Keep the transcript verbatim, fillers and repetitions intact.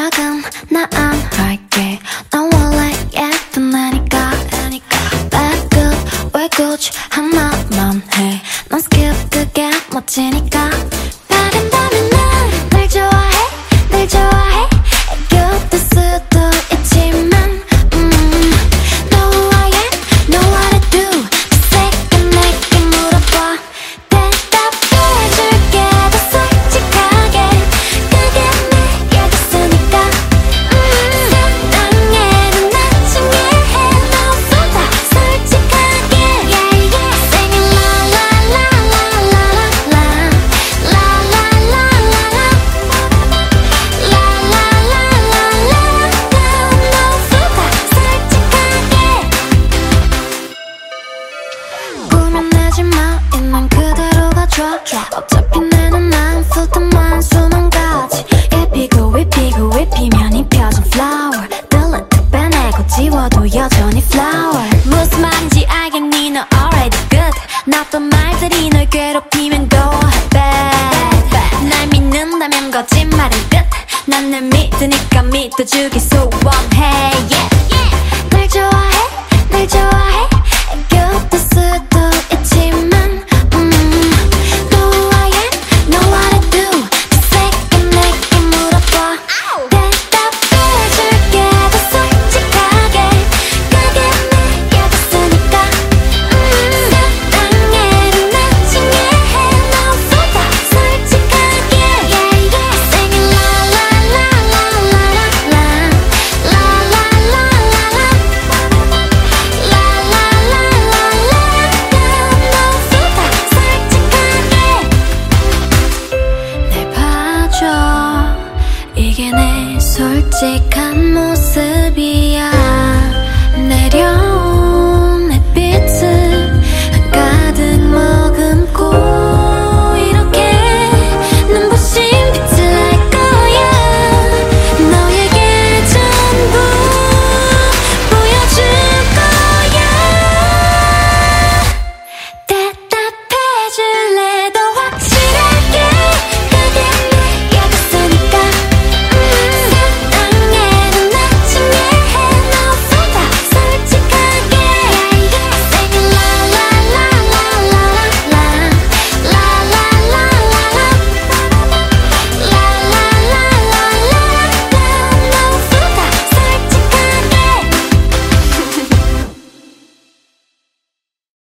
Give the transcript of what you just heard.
부탁은 나 안 할게. 난 원래 예쁜 애니까. Back up, 왜 굳이 하나만 해. 난 skip 그게 멋지니까. 바른다면 난 널 좋아해, 널 좋아해. 애교도 수도 있지만 음, Know who I am, know what I do. 새까 내게 물어봐. 대답해줄게 더 솔직하게. 그게 내 얘기쓰니까 음, 사랑해도 나중에 해. 너 쏟아 솔직하게. Yeah, yeah. Singing la la la la la la la la la la la la la la 너 쏟아 솔직하게. 꾸며내지 마, 있는 그대로가 좋아. 어차피 내 눈엔 훑어만 수능까지. 입히고 입히고 입히면 입혀진 flower. delete 빼내고 지워도 여전히 flower. 무슨 말인지 알겠니 너 already good. 나쁜 말들이 널 괴롭히면 go bad. 날 믿는다면 거짓말은 끝. 난 널 믿으니까 믿어주기 소원해. Yeah.